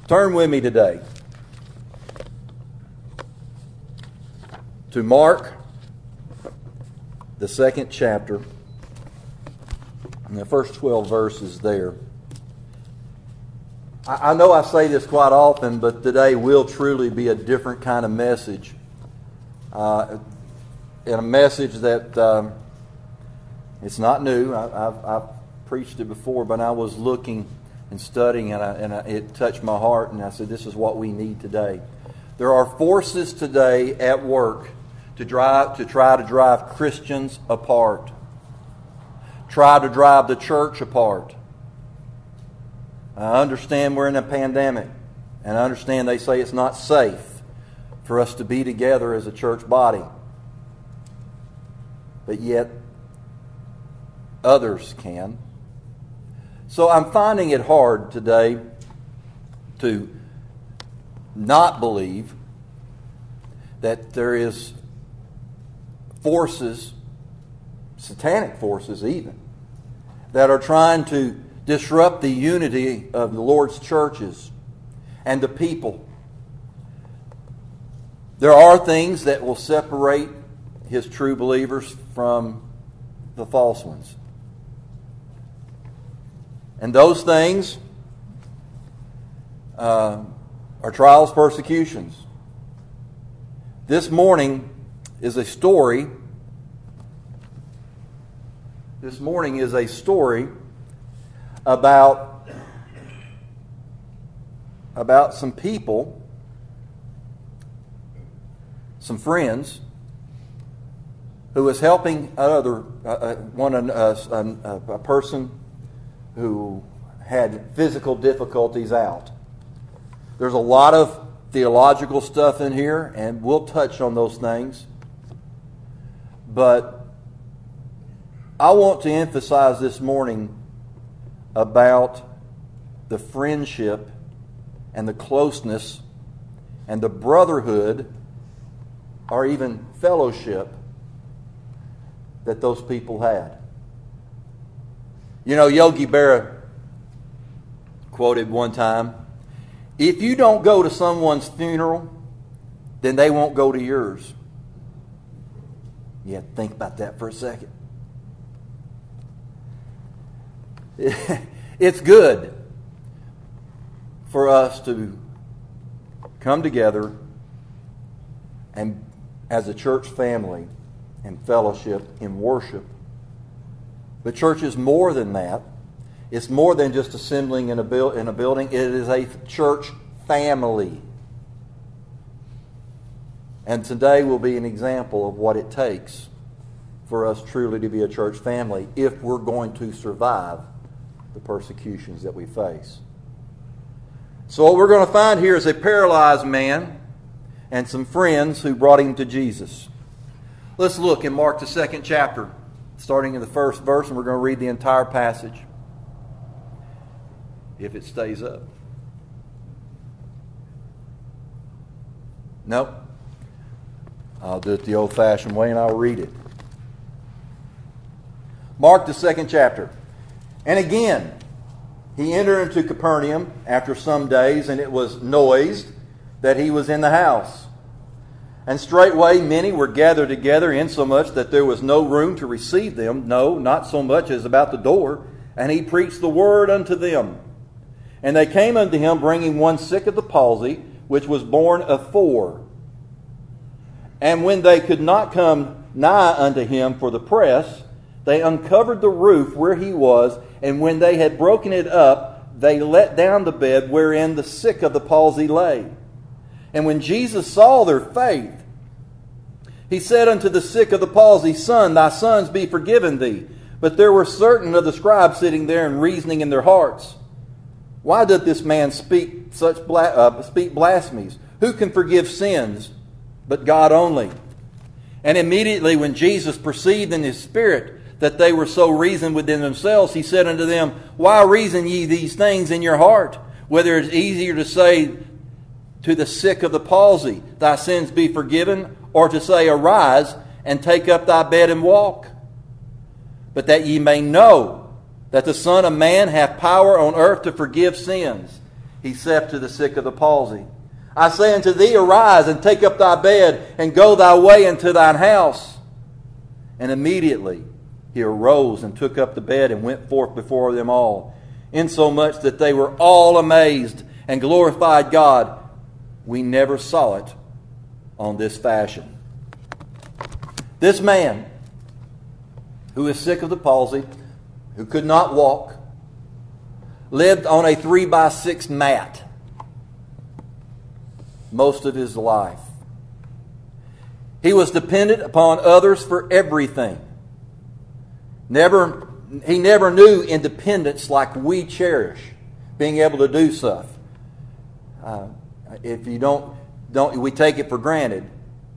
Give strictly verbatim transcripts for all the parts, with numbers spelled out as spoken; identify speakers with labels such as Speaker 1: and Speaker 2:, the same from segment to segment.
Speaker 1: Turn with me today to Mark, the second chapter, and the first twelve verses there. I, I know I say this quite often, but today will truly be a different kind of message. Uh, and a message that um, it's not new. I, I've, I've preached it before, but I was looking and studying, and, I, and I, it touched my heart, and I said, this is what we need today. There are forces today at work to drive to try to drive Christians apart, try to drive the church apart. I understand we're in a pandemic, and I understand they say it's not safe for us to be together as a church body. But yet, others can. So I'm finding it hard today to not believe that there is forces, satanic forces even, that are trying to disrupt the unity of the Lord's churches and the people. There are things that will separate His true believers from the false ones. And those things uh, are trials, persecutions. This morning is a story. This morning is a story about, about some people, some friends, who was helping another uh, one uh, a, a person who had physical difficulties out. There's a lot of theological stuff in here, and we'll touch on those things. But I want to emphasize this morning about the friendship and the closeness and the brotherhood or even fellowship that those people had. You know, Yogi Berra quoted one time, if you don't go to someone's funeral, then they won't go to yours. You have to think about that for a second. It's good for us to come together and as a church family and fellowship in worship. The church is more than that. It's more than just assembling in a, bu- in a building. It is a church family. And today will be an example of what it takes for us truly to be a church family if we're going to survive the persecutions that we face. So what we're going to find here is a paralyzed man and some friends who brought him to Jesus. Let's look in Mark the second chapter, starting in the first verse, and we're going to read the entire passage, if it stays up. Nope. I'll do it the old-fashioned way, and I'll read it. Mark the second chapter. And again, he entered into Capernaum after some days, and it was noised that he was in the house. And straightway many were gathered together, insomuch that there was no room to receive them, no, not so much as about the door. And he preached the word unto them. And they came unto him, bringing one sick of the palsy, which was borne of four. And when they could not come nigh unto him for the press, they uncovered the roof where he was, and when they had broken it up, they let down the bed wherein the sick of the palsy lay. And when Jesus saw their faith, he said unto the sick of the palsy, Son, thy sins be forgiven thee. But there were certain of the scribes sitting there and reasoning in their hearts, Why doth this man speak such bla- uh, speak blasphemies? Who can forgive sins but God only? And immediately when Jesus perceived in his spirit that they were so reasoned within themselves, he said unto them, Why reason ye these things in your heart? Whether it's easier to say to the sick of the palsy, Thy sins be forgiven, or to say, Arise, and take up thy bed and walk. But that ye may know that the Son of Man hath power on earth to forgive sins. he saith to the sick of the palsy, I say unto thee, arise, and take up thy bed, and go thy way into thine house. And immediately he arose and took up the bed and went forth before them all, insomuch that they were all amazed and glorified God. We never saw it on this fashion. This man, who is sick of the palsy, who could not walk, lived on a three by six mat most of his life. He was dependent upon others for everything. Never, he never knew independence like we cherish, being able to do stuff. Uh, if you don't, don't, we take it for granted.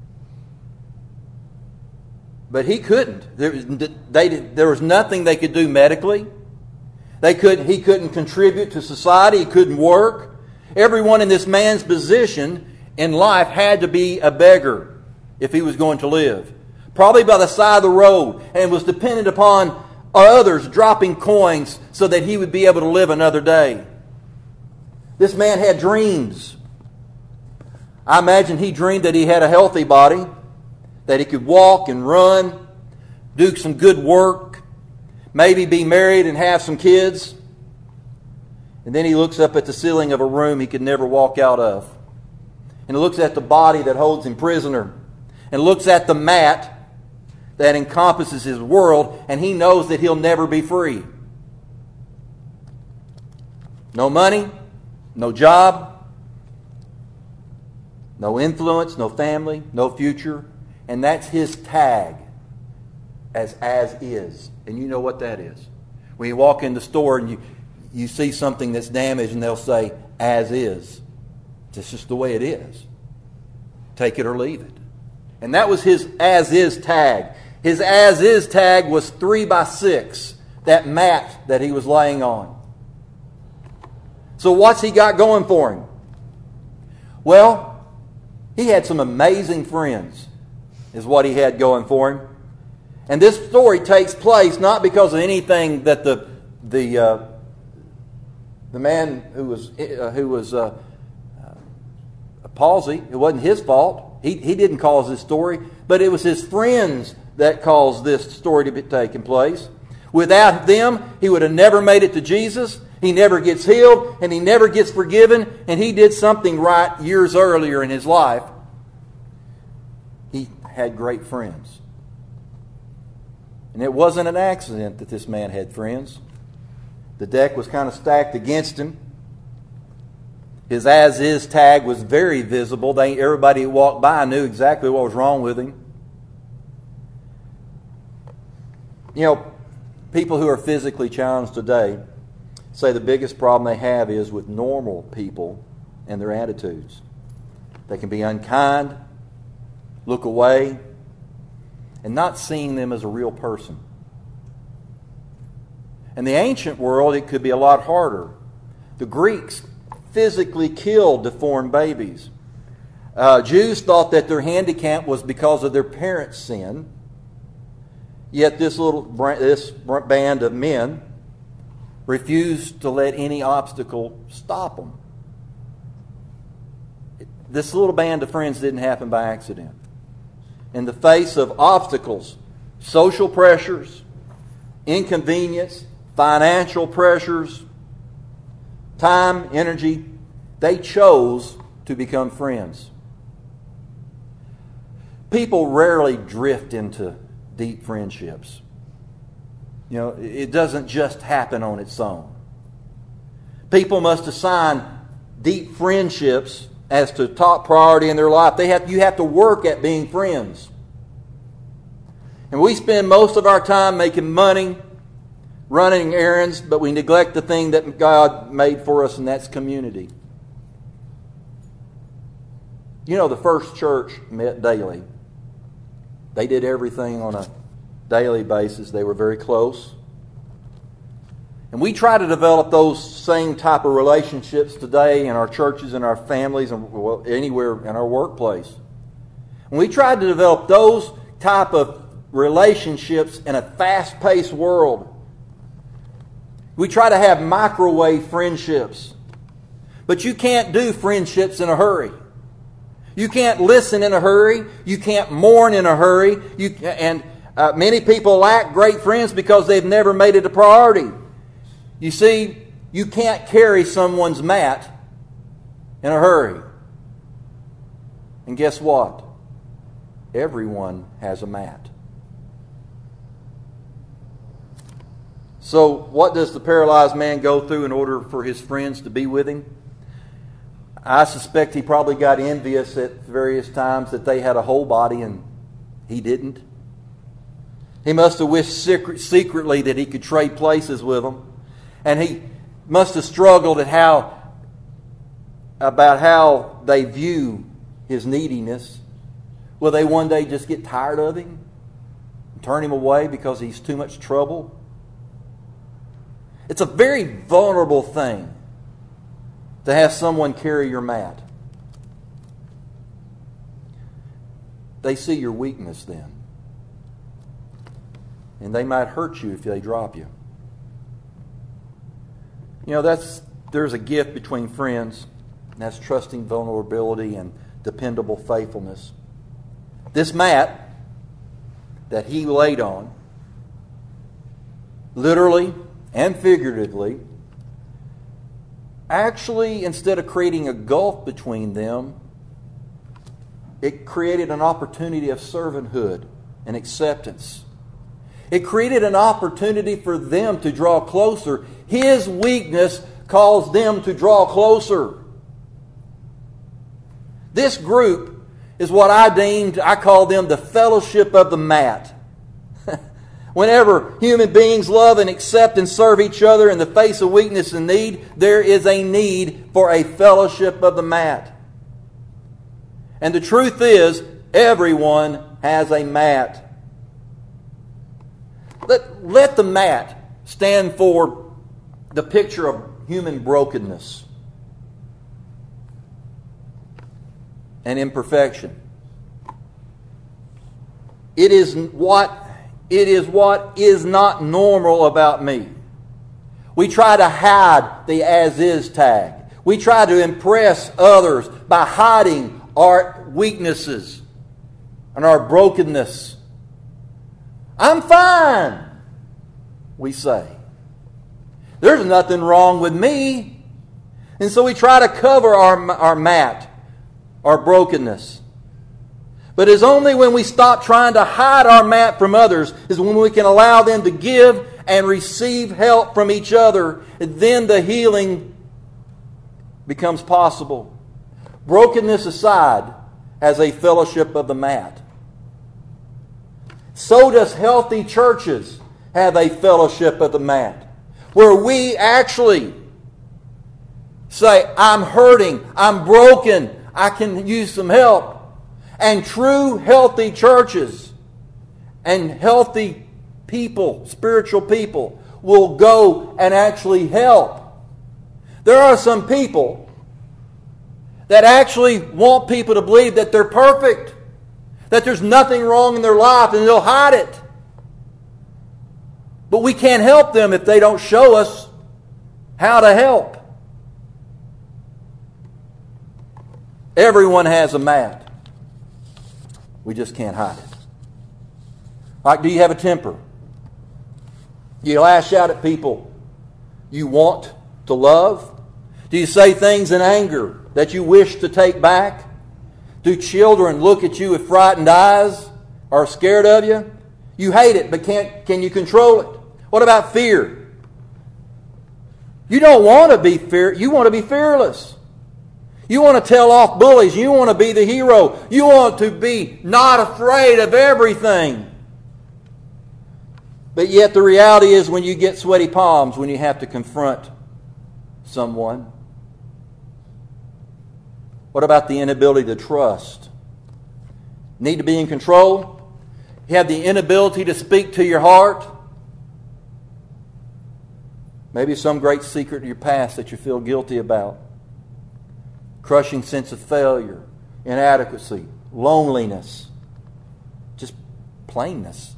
Speaker 1: But he couldn't. There, they, there was nothing they could do medically. They could, he couldn't contribute to society. He couldn't work. Everyone in this man's position in life had to be a beggar if he was going to live. Probably by the side of the road, and was dependent upon others dropping coins so that he would be able to live another day. This man had dreams. I imagine he dreamed that he had a healthy body, that he could walk and run, do some good work, maybe be married and have some kids. And then he looks up at the ceiling of a room he could never walk out of. And he looks at the body that holds him prisoner. And looks at the mat that encompasses his world, and he knows that he'll never be free. No money, no job, no influence, no family, no future. And that's his tag as as is. And you know what that is. When you walk in the store and you, you see something that's damaged and they'll say, as is. It's just the way it is. Take it or leave it. And that was his as is tag. His as is tag was three by six, that mat that he was laying on. So what's he got going for him? Well, he had some amazing friends, is what he had going for him. And this story takes place not because of anything that the the uh, the man who was uh, who was uh, uh, palsy, it wasn't his fault. He he didn't cause this story, but it was his friends that caused this story to be taking place. Without them, he would have never made it to Jesus. He never gets healed, and he never gets forgiven, and he did something right years earlier in his life. He had great friends. And it wasn't an accident that this man had friends. The deck was kind of stacked against him. His as-is tag was very visible. They, everybody who walked by knew exactly what was wrong with him. You know, people who are physically challenged today say the biggest problem they have is with normal people and their attitudes. They can be unkind, look away, and not seeing them as a real person. In the ancient world, it could be a lot harder. The Greeks physically killed deformed babies. Uh, Jews thought that their handicap was because of their parents' sin. Yet this little this band of men refused to let any obstacle stop them. This little band of friends didn't happen by accident. In the face of obstacles, social pressures, inconvenience, financial pressures, time, energy, they chose to become friends. People rarely drift into deep friendships. You know, it doesn't just happen on its own. People must assign deep friendships as to top priority in their life. They have, you have to work at being friends. And we spend most of our time making money, running errands, but we neglect the thing that God made for us, and that's community. You know, the first church met daily. They did everything on a daily basis. They were very close. And we try to develop those same type of relationships today in our churches, in our families, and well, anywhere in our workplace. And we try to develop those type of relationships in a fast-paced world. We try to have microwave friendships. But you can't do friendships in a hurry. You can't listen in a hurry. You can't mourn in a hurry. You, and uh, many people lack great friends because they've never made it a priority. You see, you can't carry someone's mat in a hurry. And guess what? Everyone has a mat. So what does the paralyzed man go through in order for his friends to be with him? I suspect he probably got envious at various times that they had a whole body and he didn't. He must have wished secret, secretly that he could trade places with them. And he must have struggled at how about how they view his neediness. Will they one day just get tired of him and turn him away because he's too much trouble? It's a very vulnerable thing to have someone carry your mat. They see your weakness then. And they might hurt you if they drop you. You know, that's there's a gift between friends, and that's trusting vulnerability and dependable faithfulness. This mat that he laid on, literally and figuratively, actually, instead of creating a gulf between them, it created an opportunity of servanthood and acceptance. It created an opportunity for them to draw closer. His weakness caused them to draw closer. This group is what I deemed, I call them the fellowship of the mat. Whenever human beings love and accept and serve each other in the face of weakness and need, there is a need for a fellowship of the mat. And the truth is, everyone has a mat. Let, let the mat stand for the picture of human brokenness and imperfection. It is what it is what is not normal about me. We try to hide the as-is tag. We try to impress others by hiding our weaknesses and our brokenness. I'm fine, we say. There's nothing wrong with me. And so we try to cover our, our mat, our brokenness. But it's only when we stop trying to hide our mat from others is when we can allow them to give and receive help from each other. And then the healing becomes possible. Brokenness aside, as a fellowship of the mat. So does healthy churches have a fellowship of the mat, where we actually say, I'm hurting, I'm broken, I can use some help. And true healthy churches and healthy people, spiritual people, will go and actually help. There are some people that actually want people to believe that they're perfect, that there's nothing wrong in their life, and they'll hide it. But we can't help them if they don't show us how to help. Everyone has a mat. We just can't hide it. All right, do you have a temper? You lash out at people you want to love? Do you say things in anger that you wish to take back? Do children look at you with frightened eyes or are scared of you? You hate it, but can't, can you control it? What about fear? You don't want to be fear. You want to be fearless. You want to tell off bullies. You want to be the hero. You want to be not afraid of everything. But yet the reality is when you get sweaty palms, when you have to confront someone. What about the inability to trust? Need to be in control? You have the inability to speak to your heart? Maybe some great secret of your past that you feel guilty about. Crushing sense of failure, inadequacy, loneliness, just plainness.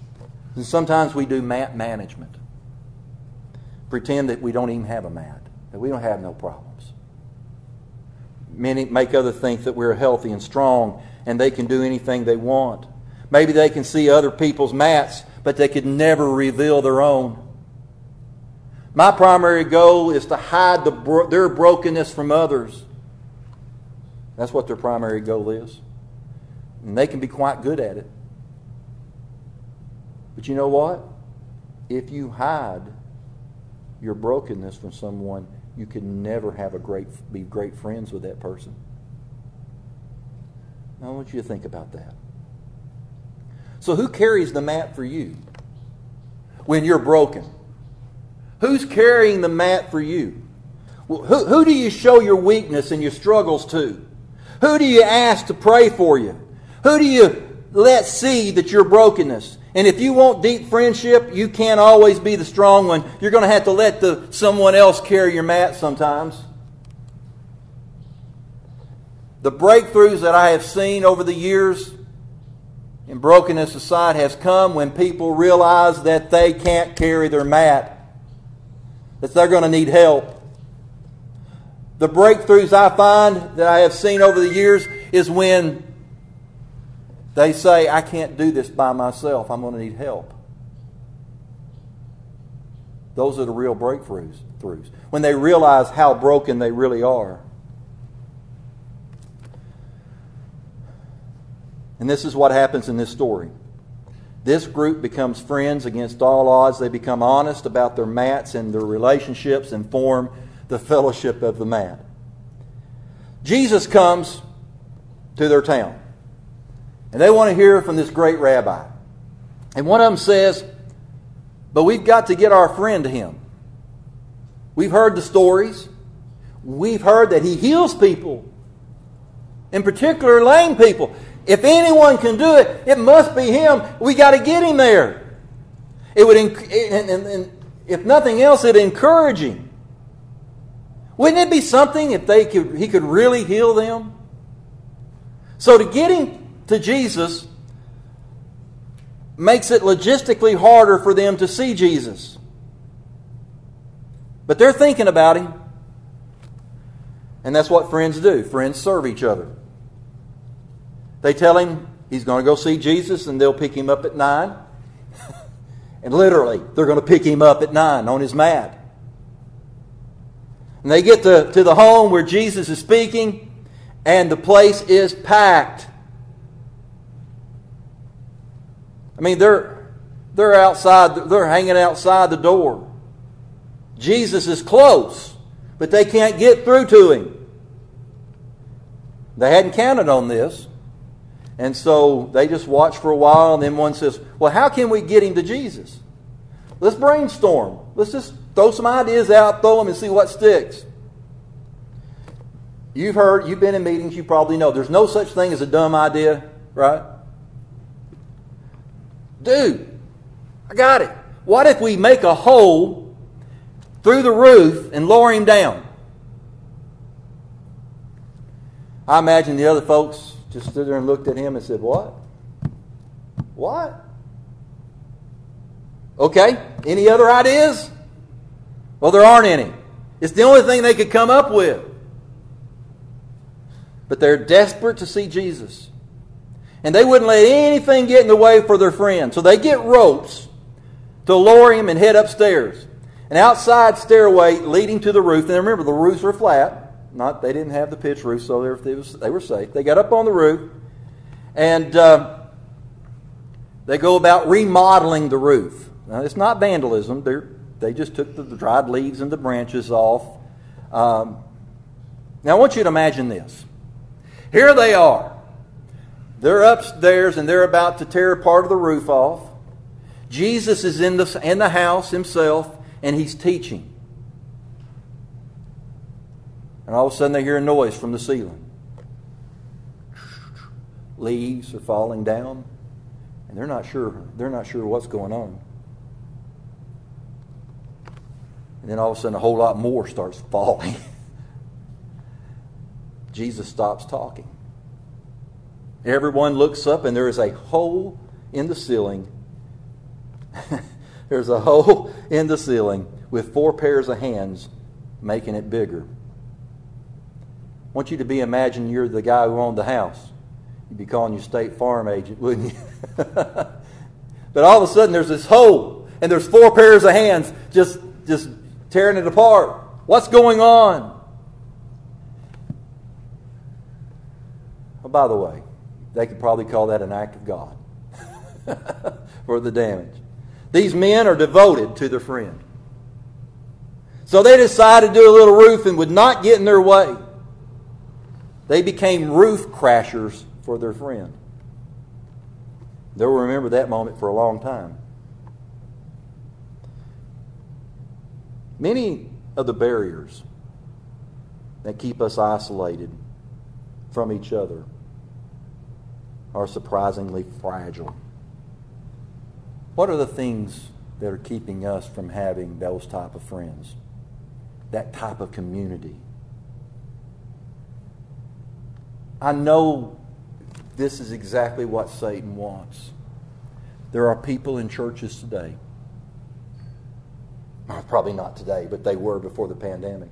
Speaker 1: And sometimes we do mat management. Pretend that we don't even have a mat. that we don't have no problems. Many make others think that we're healthy and strong and they can do anything they want. Maybe they can see other people's mats, but they could never reveal their own. My primary goal is to hide the bro- their brokenness from others. That's what their primary goal is. And they can be quite good at it. But you know what? If you hide your brokenness from someone, you can never have a great be great friends with that person. Now, I want you to think about that. So who carries the mat for you when you're broken? Who's carrying the mat for you? Who, who do you show your weakness and your struggles to? Who do you ask to pray for you? Who do you let see that your brokenness? And if you want deep friendship, you can't always be the strong one. You're going to have to let the someone else carry your mat sometimes. The breakthroughs that I have seen over the years in brokenness society has come when people realize that they can't carry their mat, that they're going to need help. The breakthroughs I find that I have seen over the years is when they say, I can't do this by myself. I'm going to need help. Those are the real breakthroughs. When they realize how broken they really are. And this is what happens in this story. This group becomes friends against all odds. They become honest about their mats and their relationships and form the fellowship of the mat. Jesus comes to their town. And they want to hear from this great rabbi. And one of them says, but we've got to get our friend to him. We've heard the stories. We've heard that he heals people. In particular, lame people. If anyone can do it, it must be him. We got to get him there. It would, and, and, and if nothing else, it'd encourage him. Wouldn't it be something if they could, he could really heal them? So to get him to Jesus makes it logistically harder for them to see Jesus. But they're thinking about him. And that's what friends do. Friends serve each other. They tell him he's going to go see Jesus and they'll pick him up at nine. And literally, they're going to pick him up at nine on his mat. And they get to, to the home where Jesus is speaking and the place is packed. I mean, they're they're outside, they're hanging outside the door. Jesus is close, but they can't get through to him. They hadn't counted on this. And so they just watch for a while, and then one says, well, how can we get him to Jesus? Let's brainstorm. Let's just throw some ideas out, throw them, and see what sticks. You've heard, you've been in meetings, you probably know there's no such thing as a dumb idea, right? Dude, I got it. What if we make a hole through the roof and lower him down? I imagine the other folks just stood there and looked at him and said, what? What? Okay, any other ideas? Well, there aren't any. It's the only thing they could come up with. But they're desperate to see Jesus. And they wouldn't let anything get in the way for their friend. So they get ropes to lower him and head upstairs. An outside stairway leading to the roof. And remember, the roofs were flat. Not they didn't have the pitch roof, so they were, they, was, they were safe. They got up on the roof. And uh, they go about remodeling the roof. Now, it's not vandalism. They're, they just took the, the dried leaves and the branches off. Um, now, I want you to imagine this. Here they are. They're upstairs and they're about to tear part of the roof off. Jesus is in the, in the house himself and he's teaching. And all of a sudden they hear a noise from the ceiling. Leaves are falling down and they're not sure, they're not sure what's going on. And then all of a sudden a whole lot more starts falling. Jesus stops talking. Everyone looks up and there is a hole in the ceiling. There's a hole in the ceiling with four pairs of hands making it bigger. I want you to be imagine you're the guy who owned the house. You'd be calling your State Farm agent, wouldn't you? But all of a sudden there's this hole, and there's four pairs of hands just, just tearing it apart. What's going on? Oh, by the way, they could probably call that an act of God for the damage. These men are devoted to their friend. So they decided to do a little roof and would not get in their way. They became roof crashers for their friend. They'll remember that moment for a long time. Many of the barriers that keep us isolated from each other are surprisingly fragile. What are the things that are keeping us from having those type of friends? That type of community? I know this is exactly what Satan wants. There are people in churches today, probably not today, but they were before the pandemic,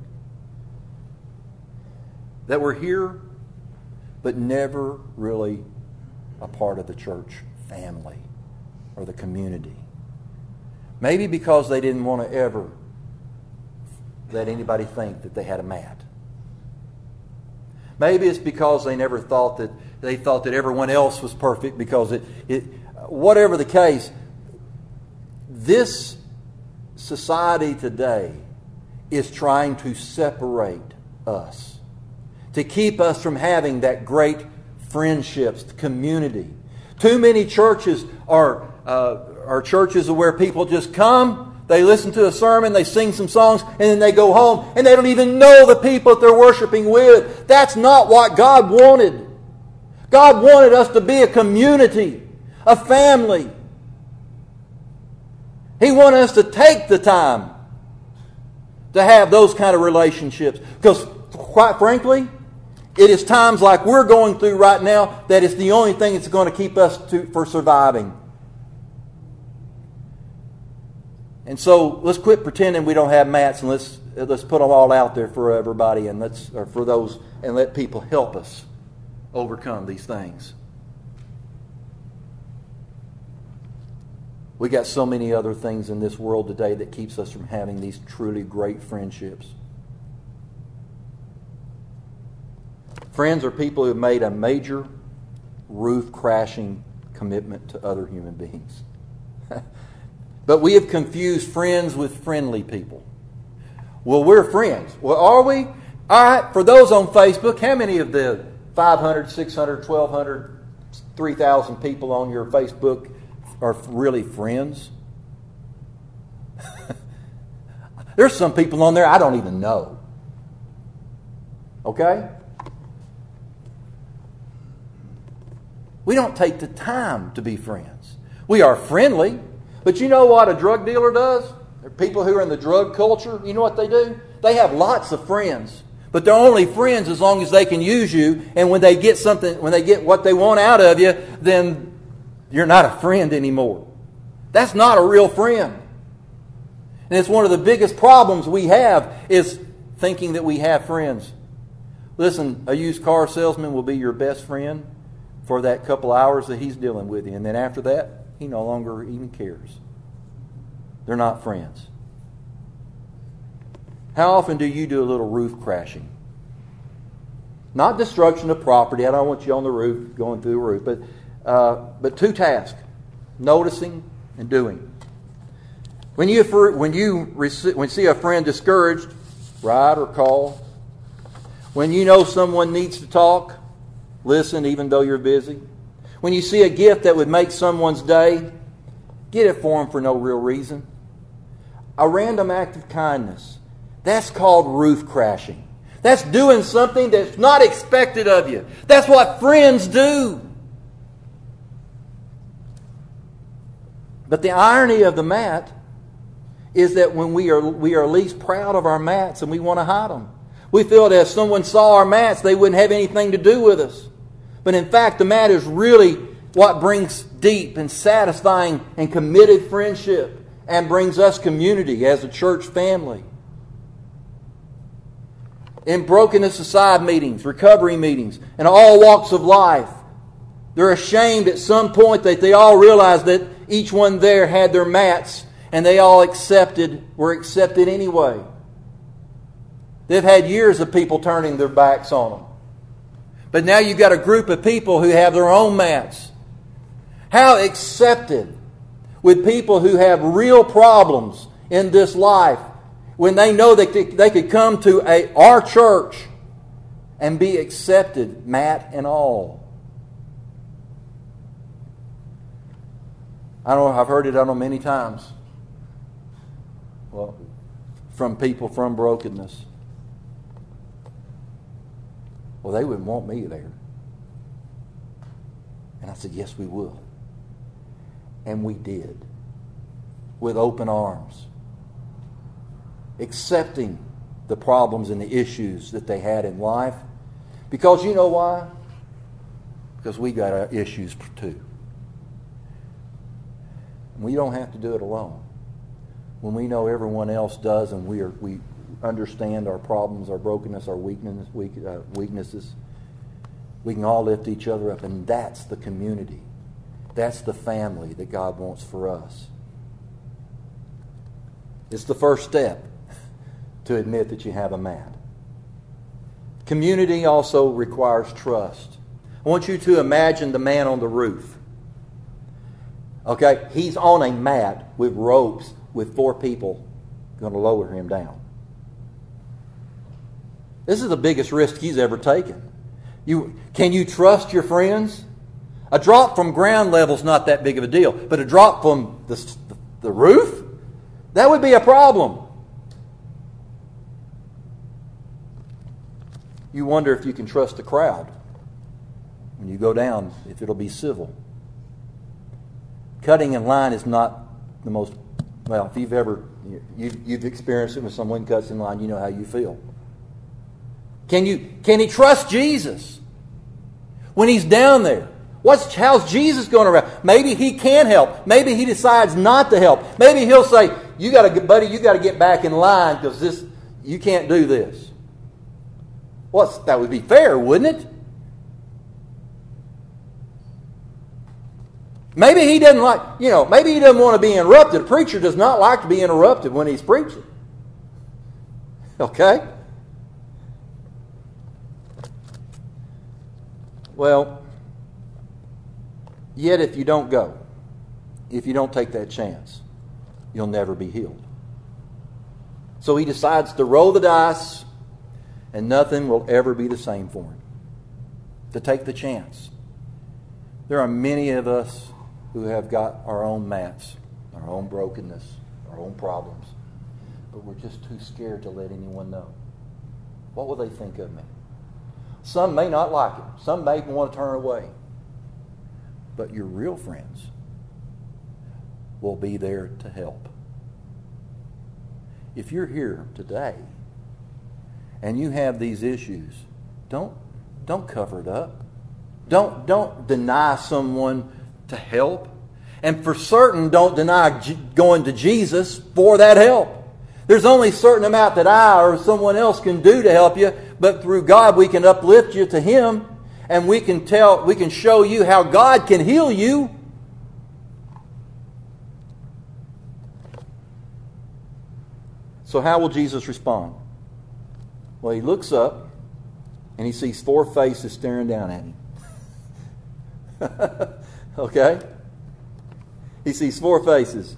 Speaker 1: that were here but never really a part of the church family or the community. Maybe because they didn't want to ever let anybody think that they had a mat. Maybe it's because they never thought that they thought that everyone else was perfect, because it, it whatever the case, this society today is trying to separate us, to keep us from having that great friendships, community. Too many churches are uh, are churches where people just come, they listen to a sermon, they sing some songs, and then they go home, and they don't even know the people that they're worshiping with. That's not what God wanted. God wanted us to be a community, a family. He wanted us to take the time to have those kind of relationships. Because, quite frankly, it is times like we're going through right now that it's the only thing that's going to keep us to, for surviving. And so let's quit pretending we don't have mats, and let's let's put them all out there for everybody, and let's or for those, and let people help us overcome these things. We got so many other things in this world today that keeps us from having these truly great friendships. Friends are people who have made a major roof-crashing commitment to other human beings. But we have confused friends with friendly people. Well, we're friends. Well, are we? All right, for those on Facebook, how many of the five hundred, six hundred, twelve hundred, three thousand people on your Facebook are really friends? There's some people on there I don't even know. Okay? We don't take the time to be friends. We are friendly, but you know what a drug dealer does? There are people who are in the drug culture. You know what they do? They have lots of friends, but they're only friends as long as they can use you. And when they get something, when they get what they want out of you, then you're not a friend anymore. That's not a real friend. And it's one of the biggest problems we have is thinking that we have friends. Listen, a used car salesman will be your best friend for that couple hours that he's dealing with you. And then after that, he no longer even cares. They're not friends. How often do you do a little roof crashing? Not destruction of property. I don't want you on the roof, going through the roof. But, uh, but two tasks. Noticing and doing. When you, when you when you see a friend discouraged, write or call. When you know someone needs to talk, listen even though you're busy. When you see a gift that would make someone's day, get it for them for no real reason. A random act of kindness. That's called roof crashing. That's doing something that's not expected of you. That's what friends do. But the irony of the mat is that when we are we are least proud of our mats and we want to hide them. We feel that if someone saw our mats, they wouldn't have anything to do with us. But in fact, the mat is really what brings deep and satisfying and committed friendship and brings us community as a church family. in Brokenness Aside meetings, recovery meetings, and all walks of life. They're ashamed at some point that they all realized that each one there had their mats and they all accepted, were accepted anyway. They've had years of people turning their backs on them. But now you've got a group of people who have their own mats. How accepted with people who have real problems in this life when they know that they could come to a, our church and be accepted, mat and all. I don't know, I've heard it, I don't know, many times. Well, from people from brokenness. Well, they wouldn't want me there. And I said, yes, we will. And we did. With open arms. Accepting the problems and the issues that they had in life. Because you know why? Because we got our issues too. We don't have to do it alone. When we know everyone else does and we are we understand our problems, our brokenness, our weakness, weak, uh, weaknesses, we can all lift each other up. And that's the community. That's the family that God wants for us. It's the first step to admit that you have a mat. Community also requires trust. I want you to imagine the man on the roof. Okay, he's on a mat with ropes with four people going to lower him down. This is the biggest risk he's ever taken. You, can you trust your friends? A drop from ground level is not that big of a deal, but a drop from the, the, the roof? That would be a problem. You wonder if you can trust the crowd when you go down, if it'll be civil. Cutting in line is not the most, well, if you've ever, you've, you've experienced it when someone cuts in line, you know how you feel. Can you, can he trust Jesus when he's down there? What's, how's Jesus going to react? Maybe he can help. Maybe he decides not to help. Maybe he'll say, you got to, buddy, you got to get back in line because this, you can't do this. Well, that would be fair, wouldn't it? Maybe he doesn't like, you know, maybe he doesn't want to be interrupted. A preacher does not like to be interrupted when he's preaching. Okay? Well, yet if you don't go, if you don't take that chance, you'll never be healed. So he decides to roll the dice, and nothing will ever be the same for him. To take the chance. There are many of us who have got our own mats, our own brokenness, our own problems, but we're just too scared to let anyone know. What will they think of me? Some may not like it. Some may want to turn away. But your real friends will be there to help. If you're here today and you have these issues, don't, don't cover it up. Don't, don't deny someone to help. And for certain, don't deny G- going to Jesus for that help. There's only a certain amount that I or someone else can do to help you, but through God we can uplift you to Him, and we can tell, we can show you how God can heal you. So how will Jesus respond? Well, He looks up and He sees four faces staring down at Him. Okay? He sees four faces.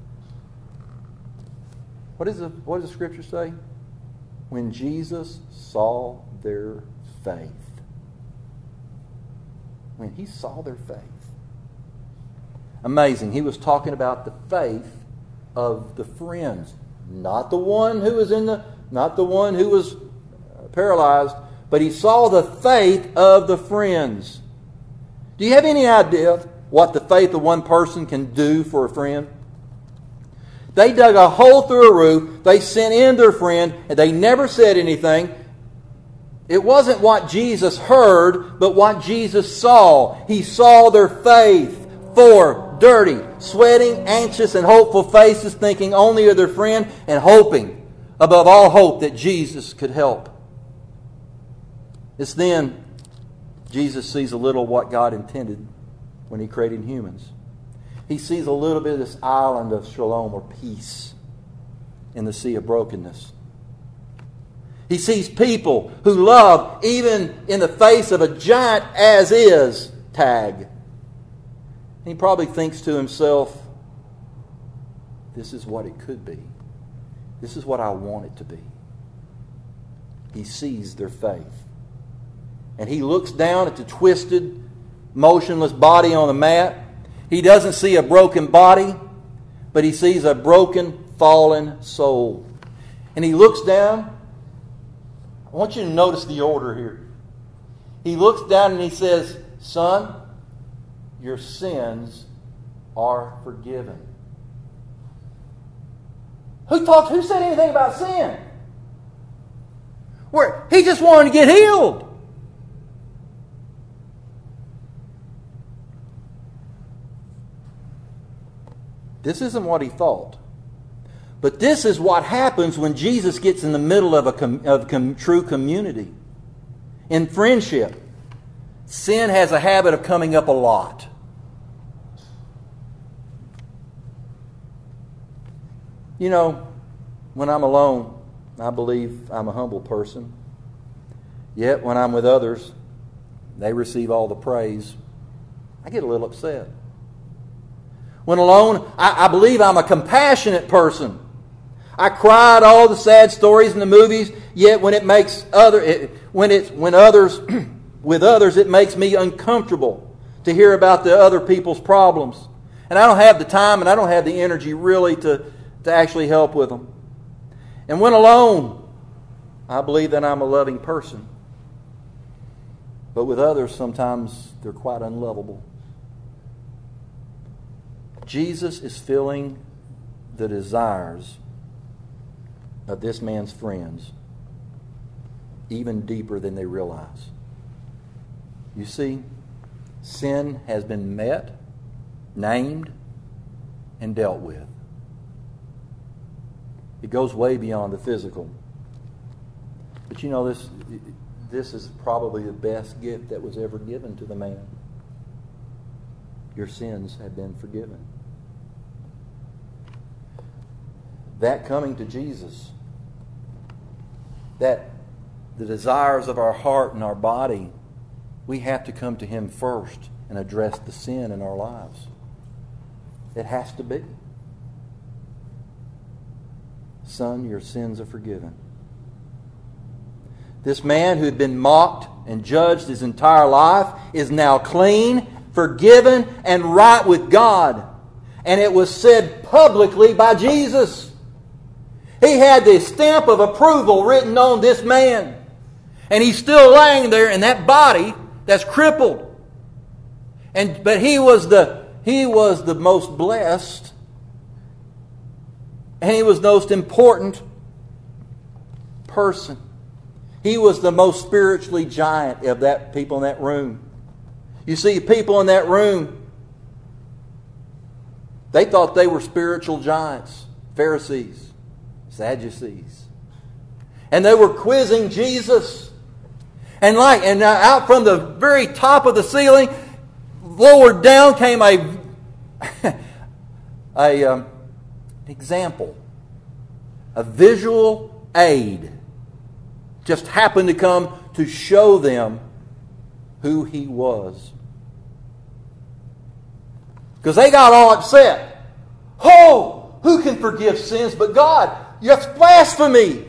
Speaker 1: What, is the, what does the Scripture say? When Jesus saw their faith. When He saw their faith. Amazing. He was talking about the faith of the friends. Not the one who was in the, not the one who was paralyzed, but He saw the faith of the friends. Do you have any idea what the faith of one person can do for a friend? They dug a hole through a roof, they sent in their friend, and they never said anything. It wasn't what Jesus heard, but what Jesus saw. He saw their faith. Four dirty, sweating, anxious, and hopeful faces, thinking only of their friend and hoping above all hope that Jesus could help. It's then Jesus sees a little what God intended when He created humans. He sees a little bit of this island of shalom or peace in the sea of brokenness. He sees people who love even in the face of a giant as is tag. He probably thinks to himself, this is what it could be. This is what I want it to be. He sees their faith. And he looks down at the twisted, motionless body on the mat. He doesn't see a broken body, but he sees a broken, fallen soul. And he looks down. I want you to notice the order here. He looks down and he says, son, your sins are forgiven. Who talked? Who said anything about sin? Where he just wanted to get healed. This isn't what he thought. But this is what happens when Jesus gets in the middle of a com- of com- true community. In friendship, sin has a habit of coming up a lot. You know, when I'm alone, I believe I'm a humble person. Yet when I'm with others, they receive all the praise. I get a little upset. When alone, I, I believe I'm a compassionate person. I cry at all the sad stories in the movies. Yet when it makes other, it, when it's when others, with others, it makes me uncomfortable to hear about the other people's problems, and I don't have the time and I don't have the energy really to to actually help with them. And when alone, I believe that I'm a loving person. But with others, sometimes they're quite unlovable. Jesus is filling the desires of this man's friends even deeper than they realize. You see, sin has been met, named, and dealt with. It goes way beyond the physical. But you know, this this is probably the best gift that was ever given to the man. Your sins have been forgiven. That coming to Jesus, that the desires of our heart and our body, we have to come to Him first and address the sin in our lives. It has to be. Son, your sins are forgiven. This man who had been mocked and judged his entire life is now clean, forgiven, and right with God. And it was said publicly by Jesus. He had the stamp of approval written on this man. And he's still laying there in that body that's crippled. And but he was the he was the most blessed. And he was the most important person. He was the most spiritually giant of that people in that room. You see, people in that room, they thought they were spiritual giants, Pharisees, Sadducees. And they were quizzing Jesus. And like and out from the very top of the ceiling, lowered down came a a um, example, a visual aid, just happened to come to show them who He was. Because they got all upset. Oh, who can forgive sins but God? That's blasphemy.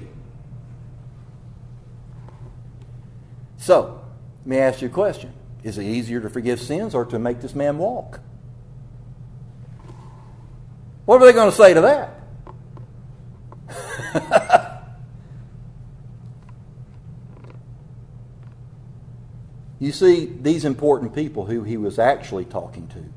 Speaker 1: So, let me ask you a question. Is it easier to forgive sins or to make this man walk? What are they going to say to that? You see, these important people who he was actually talking to,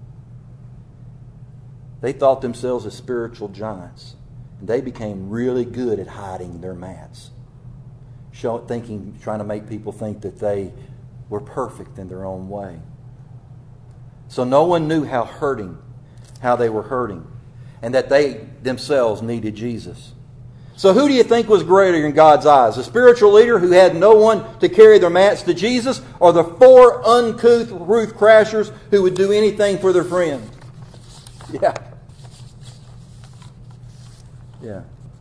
Speaker 1: they thought themselves as spiritual giants. And they became really good at hiding their mats. Show, thinking, trying to make people think that they were perfect in their own way. So no one knew how hurting, how they were hurting, and that they themselves needed Jesus. So who do you think was greater in God's eyes? The spiritual leader who had no one to carry their mats to Jesus, or the four uncouth roof crashers who would do anything for their friend? Yeah. Yeah.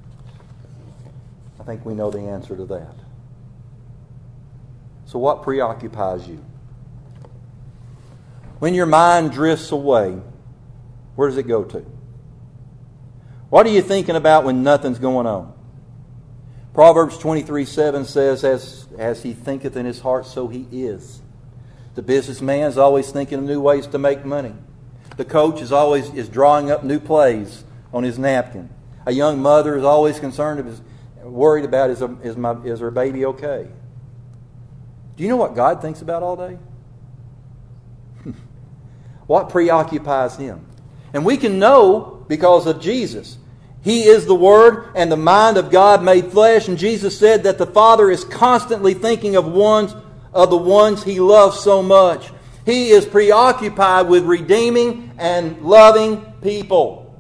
Speaker 1: I think we know the answer to that. So what preoccupies you? When your mind drifts away, where does it go to? What are you thinking about when nothing's going on? Proverbs twenty-three seven says, as, as he thinketh in his heart, so he is. The businessman is always thinking of new ways to make money. The coach is always is drawing up new plays on his napkin. A young mother is always concerned, is worried about, is, is, my, is her baby okay? Do you know what God thinks about all day? What preoccupies Him? And we can know because of Jesus. He is the Word and the mind of God made flesh. And Jesus said that the Father is constantly thinking of ones of the ones He loves so much. He is preoccupied with redeeming and loving people.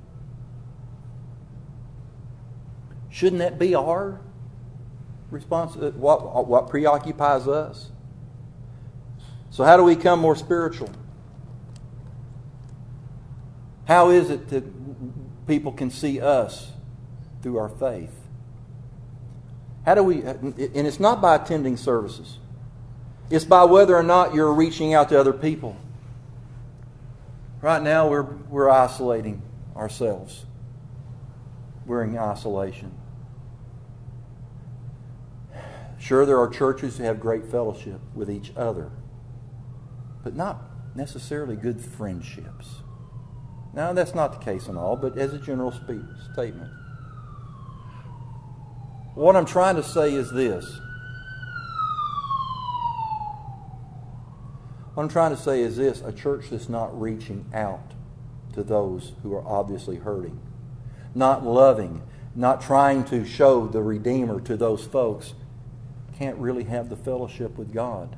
Speaker 1: Shouldn't that be our response? What, what preoccupies us? So how do we become more spiritual? How is it that people can see us through our faith? How do we, and it's not by attending services. It's by whether or not you're reaching out to other people. Right now we're we're isolating ourselves. We're in isolation. Sure, there are churches who have great fellowship with each other, but not necessarily good friendships. Now, that's not the case in all, but as a general spe- statement. What I'm trying to say is this. What I'm trying to say is this. A church that's not reaching out to those who are obviously hurting, not loving, not trying to show the Redeemer to those folks, can't really have the fellowship with God.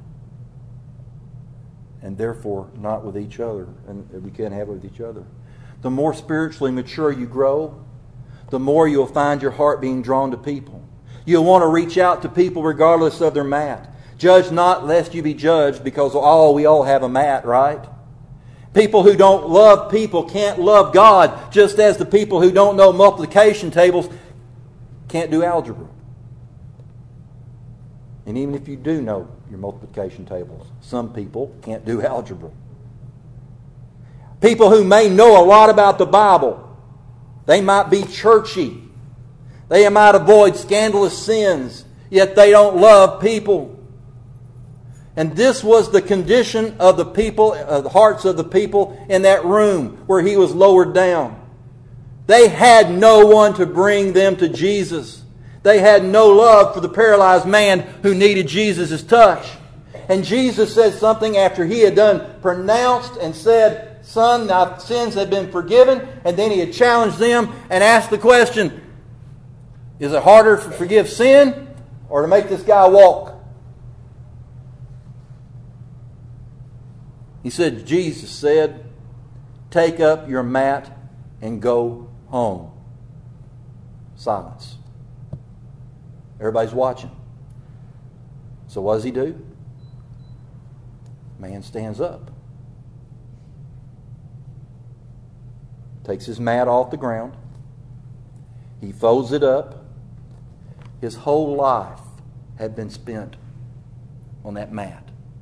Speaker 1: And therefore, not with each other. And we can't have it with each other. The more spiritually mature you grow, the more you'll find your heart being drawn to people. You'll want to reach out to people regardless of their mat. Judge not lest you be judged, because all we all have a mat, right? People who don't love people can't love God, just as the people who don't know multiplication tables can't do algebra. And even if you do know your multiplication tables, some people can't do algebra. People who may know a lot about the Bible, they might be churchy. They might avoid scandalous sins, yet they don't love people. And this was the condition of the people, of the hearts of the people in that room where he was lowered down. They had no one to bring them to Jesus. They had no love for the paralyzed man who needed Jesus' touch. And Jesus said something after he had done pronounced and said, "Son, thy sins have been forgiven." And then he had challenged them and asked the question, is it harder to forgive sin or to make this guy walk? He said, Jesus said, "Take up your mat and go home." Silence. Everybody's watching. So what does he do? Man stands up. Takes his mat off the ground. He folds it up. His whole life had been spent on that mat.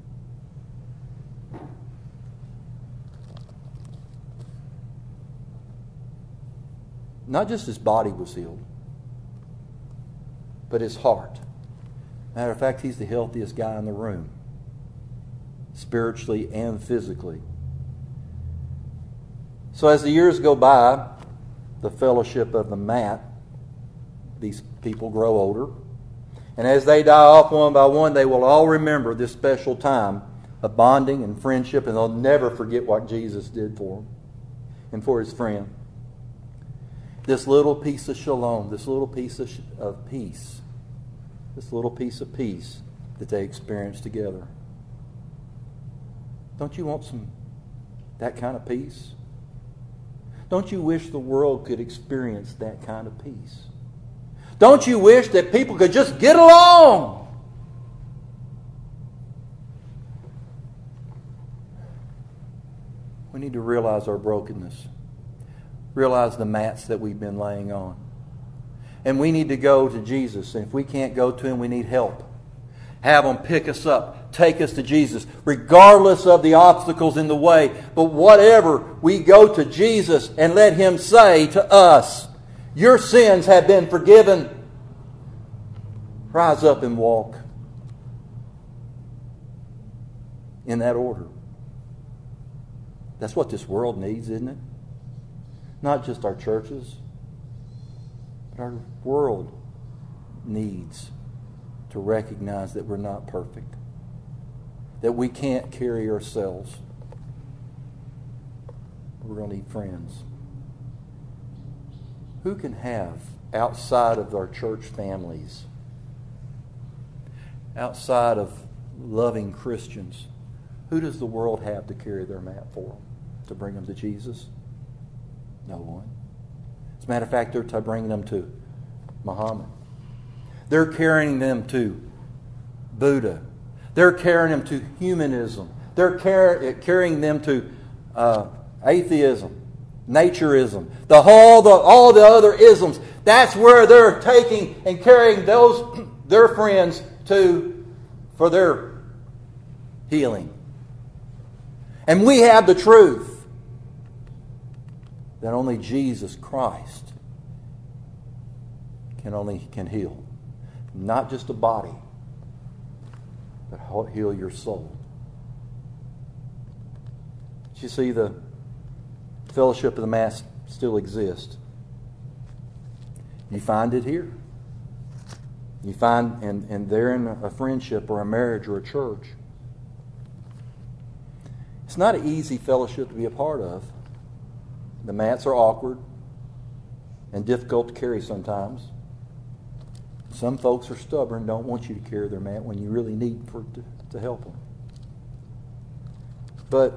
Speaker 1: Not just his body was healed, but his heart. Matter of fact, he's the healthiest guy in the room, spiritually and physically. So as the years go by, the fellowship of the mat, these people grow older. And as they die off one by one, they will all remember this special time of bonding and friendship, and they'll never forget what Jesus did for them and for his friend. This little piece of shalom, this little piece of, of peace, this little piece of peace that they experienced together. Don't you want some that kind of peace? Don't you wish the world could experience that kind of peace? Don't you wish that people could just get along? We need to realize our brokenness. Realize the mats that we've been laying on. And we need to go to Jesus. And if we can't go to Him, we need help. Have Him pick us up. Take us to Jesus. Regardless of the obstacles in the way. But whatever, we go to Jesus and let Him say to us, your sins have been forgiven. Rise up and walk. In that order. That's what this world needs, isn't it? Not just our churches, but our world needs to recognize that we're not perfect, that we can't carry ourselves. We're going to need friends. Who can have, outside of our church families, outside of loving Christians, who does the world have to carry their mat for them, to bring them to Jesus? No one. As a matter of fact, they're to bringing them to Muhammad. They're carrying them to Buddha. They're carrying them to humanism. They're car- carrying them to uh, atheism, naturism, the whole, the, all the other isms. That's where they're taking and carrying those their friends to for their healing. And we have the truth that only Jesus Christ can only can heal. Not just a body, but heal your soul. You see, the fellowship of the Mass still exists. You find it here. You find, and, and they're in a friendship or a marriage or a church. It's not an easy fellowship to be a part of. The mats are awkward and difficult to carry sometimes. Some folks are stubborn, don't want you to carry their mat when you really need for to, to help them. But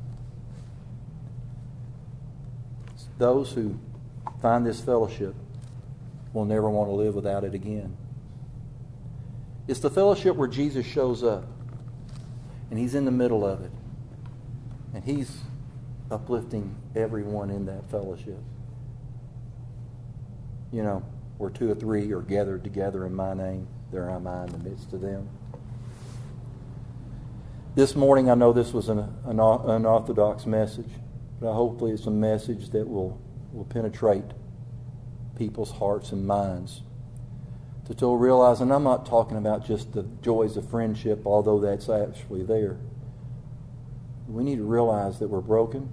Speaker 1: those who find this fellowship will never want to live without it again. It's the fellowship where Jesus shows up and He's in the middle of it. And He's uplifting everyone in that fellowship. You know, where two or three are gathered together in my name, there am I in the midst of them. This morning, I know this was an, an unorthodox message, but hopefully it's a message that will, will penetrate people's hearts and minds. To, to realize, and I'm not talking about just the joys of friendship, although that's actually there. We need to realize that we're broken.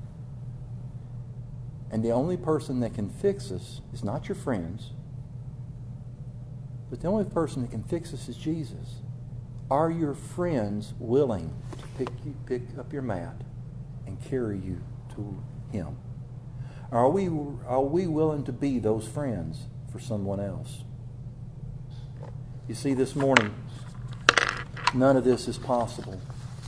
Speaker 1: And the only person that can fix us is not your friends, but the only person that can fix us is Jesus. Are your friends willing to pick you, pick up your mat and carry you to Him? Are we, are we willing to be those friends for someone else? You see, this morning, none of this is possible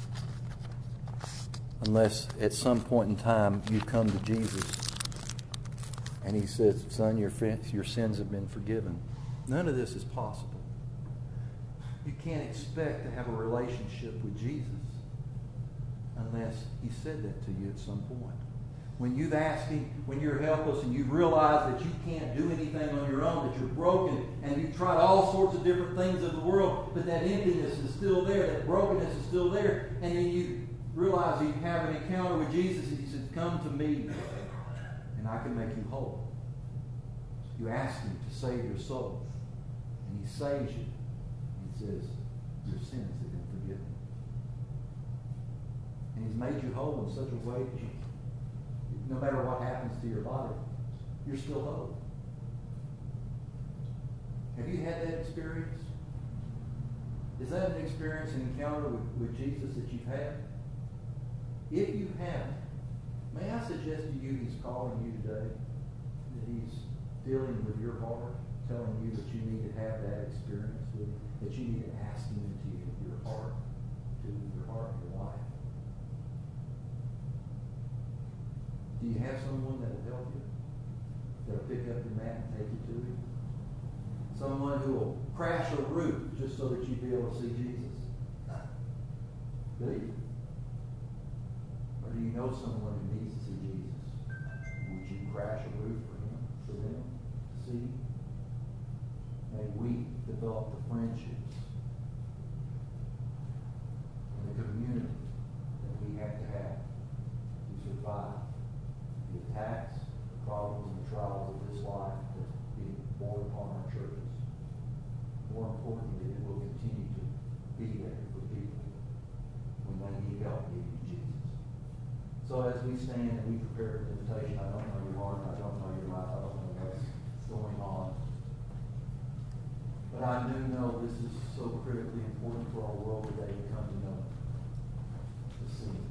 Speaker 1: unless at some point in time you come to Jesus and He says, son, your, your sins have been forgiven. None of this is possible. You can't expect to have a relationship with Jesus unless He said that to you at some point. When you've asked Him, when you're helpless and you realize that you can't do anything on your own, that you're broken, and you've tried all sorts of different things of the world, but that emptiness is still there, that brokenness is still there, and then you realize you have an encounter with Jesus and He says, come to me and I can make you whole. You ask Him to save your soul, and He saves you. He says, your sins have been forgiven. And He's made you whole in such a way that you, no matter what happens to your body, you're still whole. Have you had that experience? Is that an experience, an encounter with, with Jesus that you've had? If you have, may I suggest to you He's calling you today, that He's dealing with your heart, telling you that you need to have that experience with Him, that you need to ask Him into your heart, to your heart and your life. Do you have someone that will help you? That will pick up your mat and take you to Him? who will crash a roof just so that you'd be able to see Jesus? Do you? Or do you know someone who needs to see Jesus? Would you crash a roof for him, for them to see? May we develop the friendships and the community that we have to have to survive the attacks, the problems, and the trials of this life that be born upon our churches. More importantly, it will continue to be there for people when they need help needing Jesus. So as we stand and we prepare for the invitation, I don't know your heart, I don't know your life, I don't know what's going on. But I do know this is so critically important for our world today to come to know it, to see it,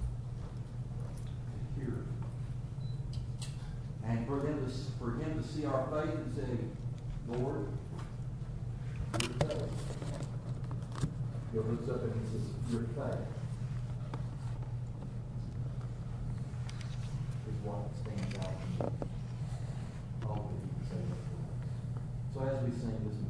Speaker 1: to hear it. And for them to, for him to see our faith and say, Lord, your faith. He looks up and he says, your faith is what stands out to me. I hope that he can say that for us. So as we sing this